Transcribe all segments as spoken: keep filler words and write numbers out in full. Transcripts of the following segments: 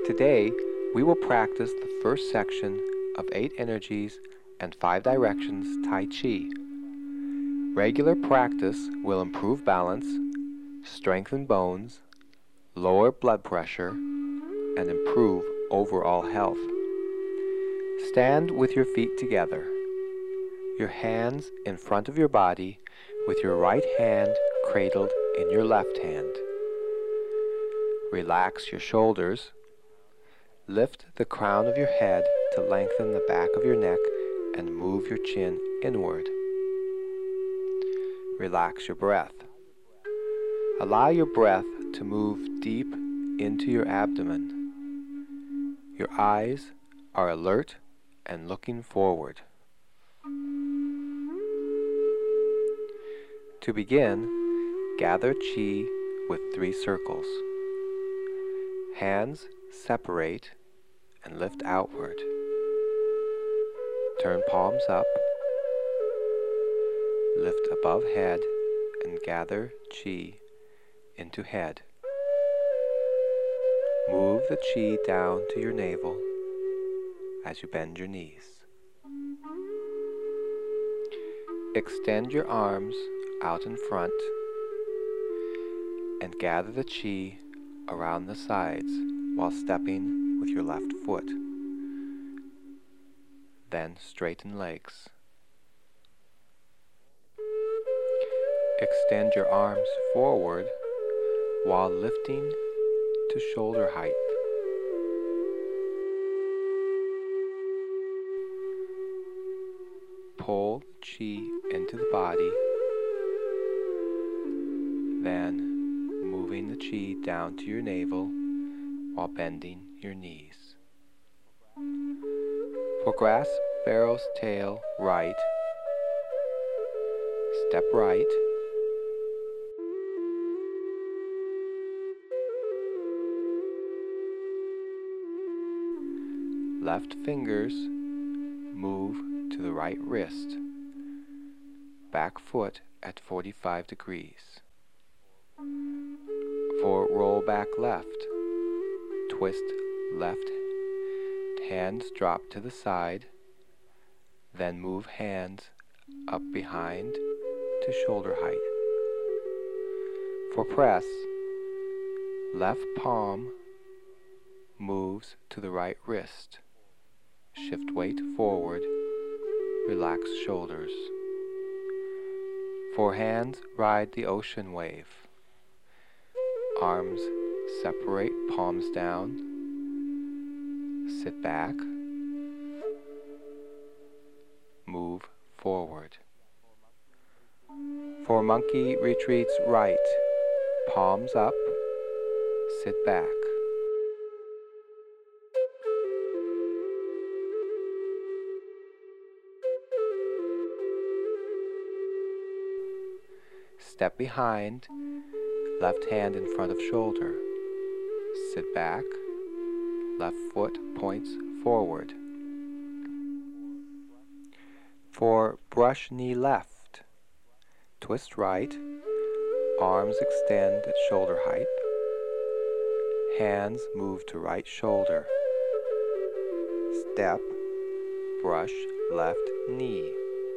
Today, we will practice the first section of eight energies and five directions Tai Chi. Regular practice will improve balance, strengthen bones, lower blood pressure, and improve overall health. Stand with your feet together, your hands in front of your body, with your right hand cradled in your left hand. Relax your shoulders. Lift the crown of your head to lengthen the back of your neck and move your chin inward. Relax your breath. Allow your breath to move deep into your abdomen. Your eyes are alert and looking forward. To begin, gather Qi with three circles. Hands separate and lift outward. Turn palms up. Lift above head and gather Qi into head. Move the Qi down to your navel as you bend your knees. Extend your arms out in front and gather the Qi around the sides while stepping with your left foot. Then straighten legs. Extend your arms forward while lifting to shoulder height. Pull Qi into the body, then moving the Qi down to your navel while bending your knees. For grass sparrow's tail right, step right. Left fingers move to the right wrist. Back foot at forty-five degrees. For roll back left, twist left, hands drop to the side, then move hands up behind to shoulder height. For press, left palm moves to the right wrist. Shift weight forward, relax shoulders. For hands, ride the ocean wave. Arms separate, palms down. Sit back. Move forward. For monkey retreats right, palms up, sit back. Step behind, left hand in front of shoulder. Sit back, left foot points forward. For brush knee left, twist right, arms extend at shoulder height. Hands move to right shoulder. Step, brush left knee.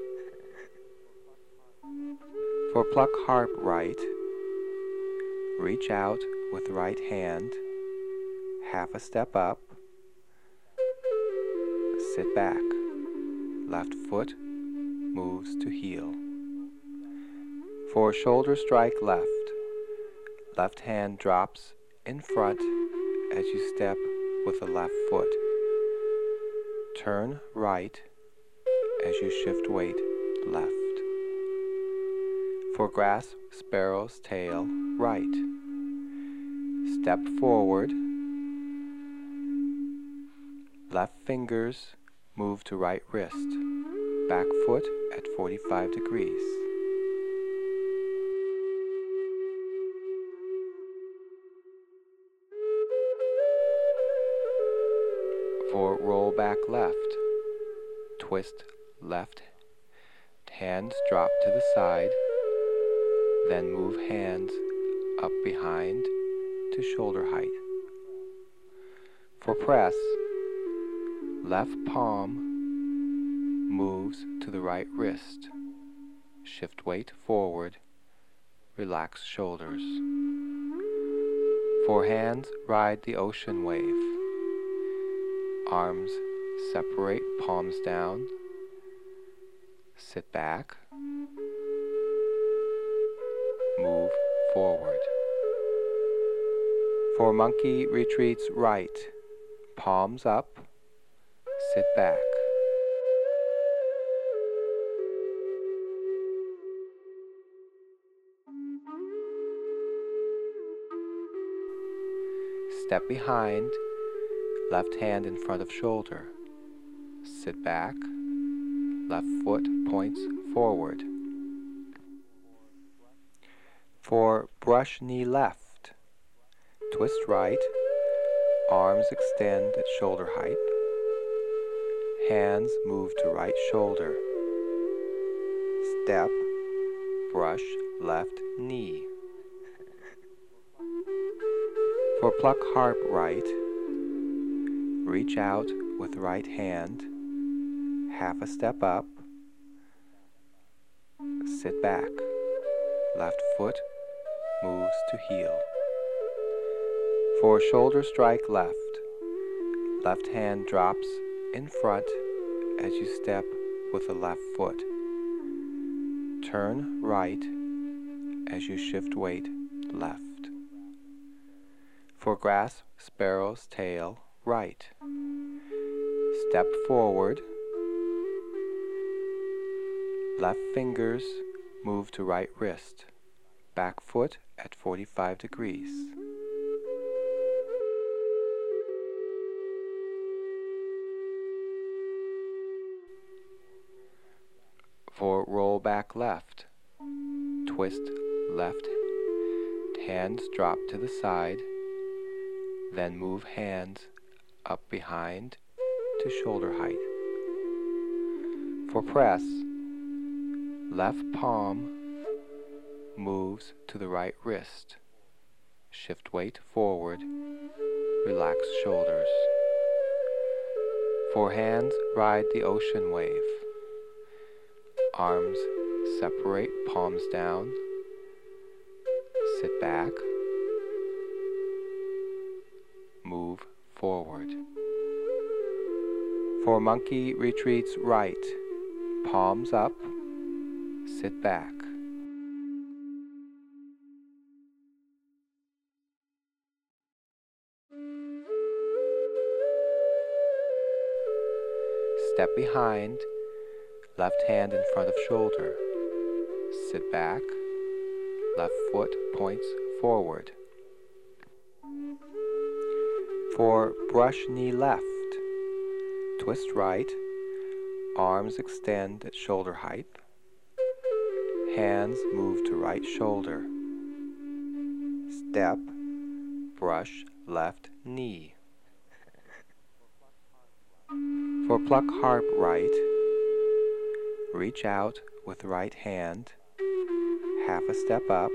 For pluck harp right, reach out with right hand, half a step up, sit back, left foot moves to heel. For shoulder strike left, left hand drops in front as you step with the left foot. Turn right as you shift weight left. For grass sparrow's tail right, step forward, left fingers move to right wrist, back foot at forty-five degrees. For roll back left, twist left, hands drop to the side, then move hands up behind to shoulder height. For press, left palm moves to the right wrist. Shift weight forward. Relax shoulders. For hands, ride the ocean wave. Arms separate, palms down. Sit back. Move forward. For monkey retreats right. Palms up. Sit back. Step behind, left hand in front of shoulder. Sit back, left foot points forward. For brush knee left, twist right, arms extend at shoulder height. Hands move to right shoulder. Step, brush left knee. For pluck harp right, reach out with right hand, half a step up, sit back, left foot moves to heel. For shoulder strike left, left hand drops in front as you step with the left foot. Turn right as you shift weight left. For grasp sparrow's tail right. Step forward. Left fingers move to right wrist. Back foot at forty-five degrees. For roll back left, twist left, hands drop to the side, then move hands up behind to shoulder height. For press, left palm moves to the right wrist. Shift weight forward, relax shoulders. For hands, ride the ocean wave. Arms separate, palms down. Sit back. Move forward. For monkey retreats right. Palms up. Sit back. Step behind. Left hand in front of shoulder. Sit back. Left foot points forward. For brush knee left, twist right, arms extend at shoulder height. Hands move to right shoulder. Step, brush left knee. For pluck harp right, reach out with right hand, half a step up,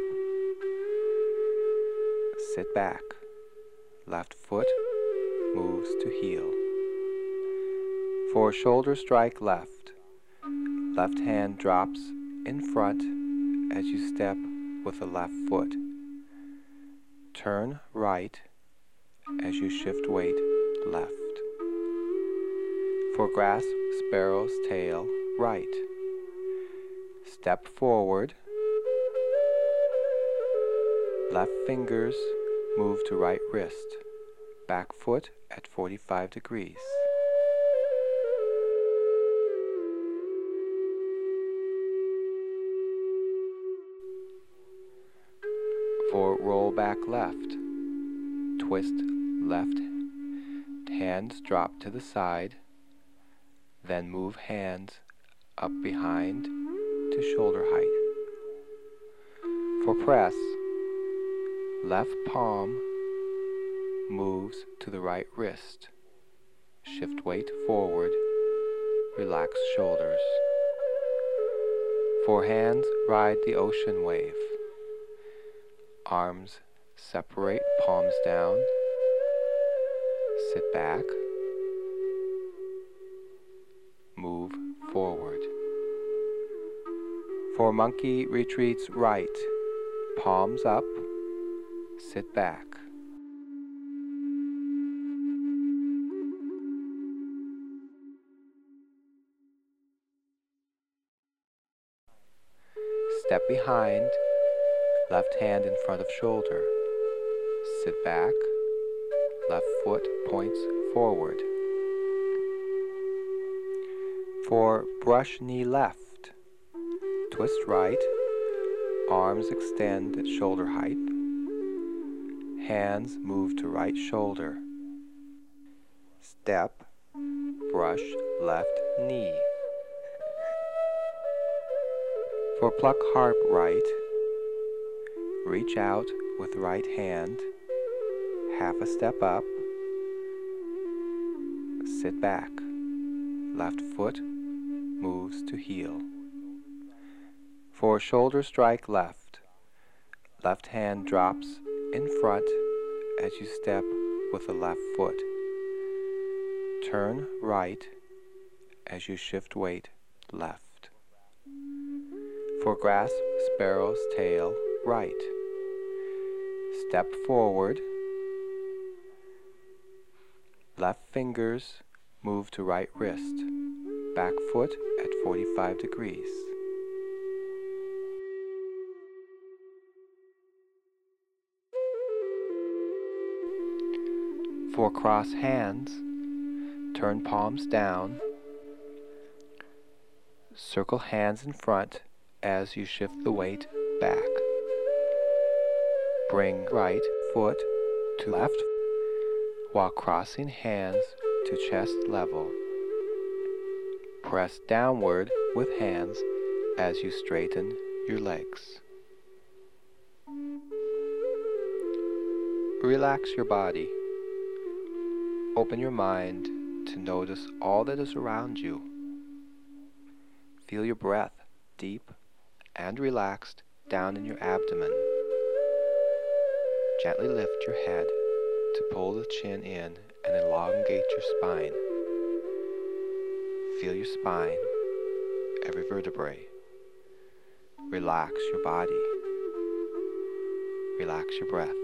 sit back, left foot moves to heel. For shoulder strike left, left hand drops in front as you step with the left foot. Turn right as you shift weight left. For grasp sparrow's tail right. Step forward. Left fingers move to right wrist. Back foot at forty-five degrees. For roll back left, twist left, hands drop to the side, then move hands up behind to shoulder height. For press, left palm moves to the right wrist. Shift weight forward, relax shoulders. For hands, ride the ocean wave. Arms separate, palms down. Sit back. Move forward. For monkey retreats right, palms up, sit back. Step behind, left hand in front of shoulder. Sit back, left foot points forward. For brush knee left, twist right, arms extend at shoulder height. Hands move to right shoulder. Step, brush left knee. For pluck harp right, reach out with right hand, half a step up, sit back, left foot moves to heel. For shoulder strike left, left hand drops in front as you step with the left foot. Turn right as you shift weight left. For grasp sparrow's tail right, step forward, left fingers move to right wrist, back foot at forty-five degrees. For cross hands, turn palms down, circle hands in front as you shift the weight back. Bring right foot to left while crossing hands to chest level. Press downward with hands as you straighten your legs. Relax your body. Open your mind to notice all that is around you. Feel your breath deep and relaxed down in your abdomen. Gently lift your head to pull the chin in and elongate your spine. Feel your spine, every vertebrae. Relax your body. Relax your breath.